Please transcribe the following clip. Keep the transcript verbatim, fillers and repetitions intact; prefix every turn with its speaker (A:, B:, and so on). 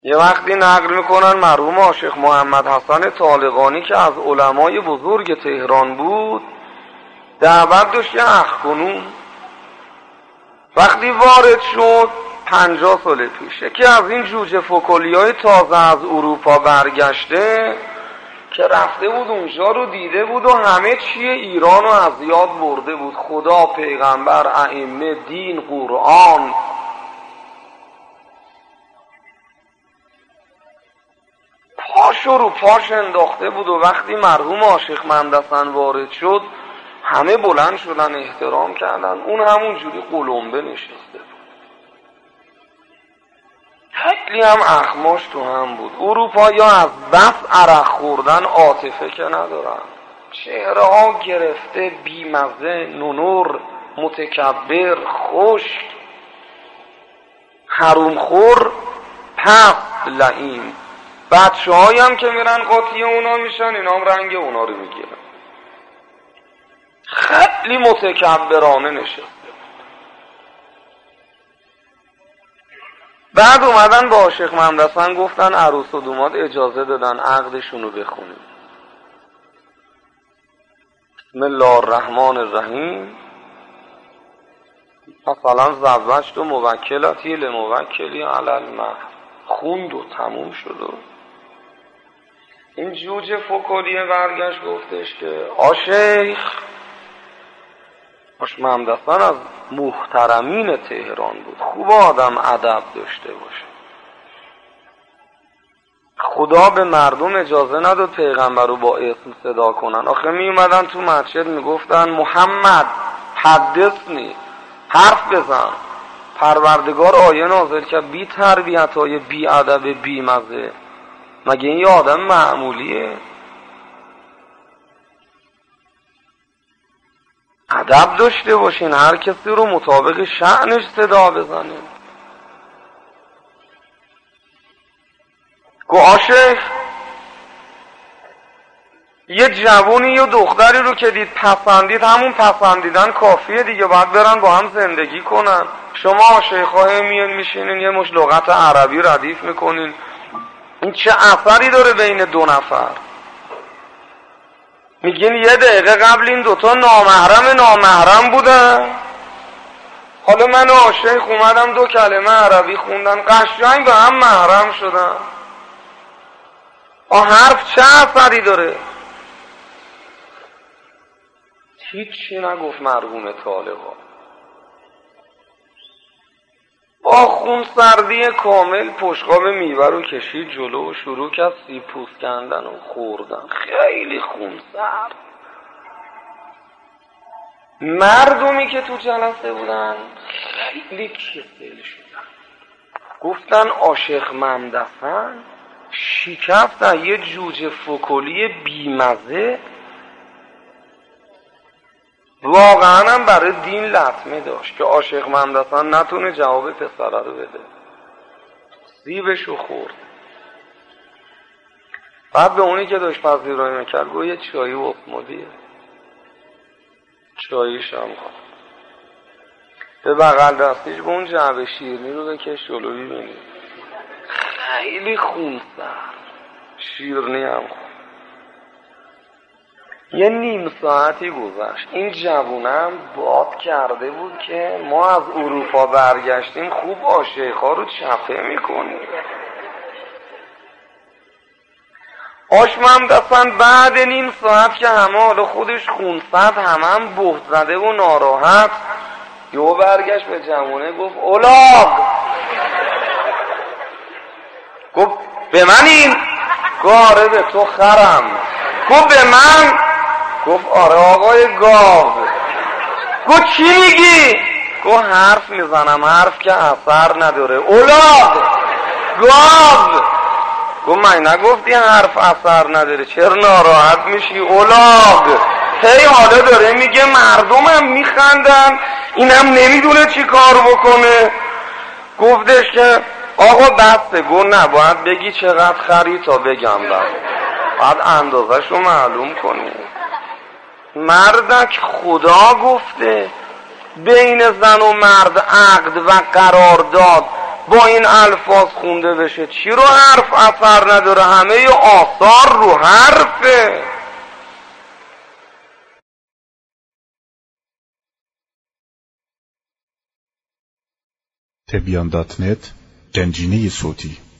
A: یه وقتی نقل میکنن مرحوم شیخ محمد حسن طالقانی که از علمای بزرگ تهران بود، دعوت داشت یه اخ-کنون. وقتی وارد شد پنجاه سال پیش، یکی از این جوجه فکلیای تازه از اروپا برگشته که رفته بود اونجا رو دیده بود و همه چیه ایران رو از یاد برده بود، خدا، پیغمبر، ائمه، دین، قرآن. پاش رو پاش انداخته بود و وقتی مرحوم عاشق ممدحسن وارد شد همه بلند شدن احترام کردن، اون همون جوری قلمبه نشسته بود. خیلی هم اخماش تو هم بود. اروپا یا از بس عرق خوردن عاطفه که ندارن، چهره ها گرفته، بیمزه، نونور، متکبر، خشک، حرومخور، پس لئیم. بچه هایی هم که میرن قاطی اونا میشن، اینا هم رنگ اونا رو میگیرن. خیلی متکبرانه نشسته. بعد اومدن با عاشق ممدحسن گفتن عروس و داماد اجازه دادن عقدشون رو بخونیم. بسم الله الرحمن الرحیم. مثلا زوجت و موکلتی لموکلی علی المهر، خوند و تموم شد. و این جوجه فکلیه برگشت گفتش که عاشق عاشق ممدحسن از محترمین تهران بود، خوب آدم ادب داشته باشه. خدا به مردم اجازه نداد پیغمبر رو با اسم صدا کنن. آخه می اومدن تو مسجد میگفتن محمد حدثنی، حرف بزن. پروردگار آیه نازل کرد بی تربیت های بی ادب بی مزه. مگه این یه آدم معمولیه؟ ادب داشته باشین، هر کسی رو مطابق شأنش صدا بزنین. گو عاشق یه جوونی یا دختری رو که دید پسندید، همون پسندیدن کافیه دیگه، باید برن با هم زندگی کنن. شما عاشق‌ها میان میشینین یه مش لغت عربی ردیف میکنین، این چه اثری داره بین دو نفر؟ میگین یه دقیقه قبل این دوتا نامحرم نامحرم بودن، حالا من عاشق اومدم دو کلمه عربی خوندن، قشنگ به هم محرم شدن. آه حرف چه اثری داره؟ هیچی نگفت مرحوم طالقانی. با خون سردی کامل پشقاب میوه رو کشید جلو و شروع کرد سیب پوست کندن و خوردن. خیلی خون سرد. مردمی که تو جلسه بودن خیلی کسل شدن. گفتن عاشق ممدحسن شکست یه جوجه فکلی بیمزه، واقعا هم برای دین لطمه داشت که عاشق ممدحسن نتونه جواب پسره رو بده. سیبشو خورد. بعد به اونی که داشت پذیرایی میکرد گفت یه چایی و اقمادیه. چاییش هم خورد. به بغل دستیش به اون جعبه شیرنی رو بکش جلو ببینید. خیلی خونسرد. شیرنی هم خورد. یه نیم ساعتی گذشت. این جوونم باد کرده بود که ما از اروپا برگشتیم، خوب عاشق‌ها رو چپه میکنیم. عاشق ممدحسن بعد نیم ساعت که همه حالا خودش خونسرد، همه هم بهت زده و ناراحت، یهو برگشت به جوونه گفت اولاغ. گفت به من این؟ گفت آره به تو خرم. گفت به من؟ گفت آره آقای گاو. گفت چی میگی؟ گفت حرف میزنم، حرف که اثر نداره. اولاغ گاو. گفت من نگفتی حرف اثر نداره، چرا ناراحت میشی؟ اولاغ. هی حالا داره میگه مردمم میخندن، اینم نمیدونه چی کار بکنه. گفتش که آقا بسته. گفت نه باید بگی چقدر خرید تا بگم بر باید اندازش رو معلوم کنی. مردک خدا گفته بین زن و مرد عقد و قرارداد با این الفاظ خونده بشه. چی رو حرف اثر نداره؟ همه آثار رو حرفه.
B: تبیان دات نت، گنجینه صوتی.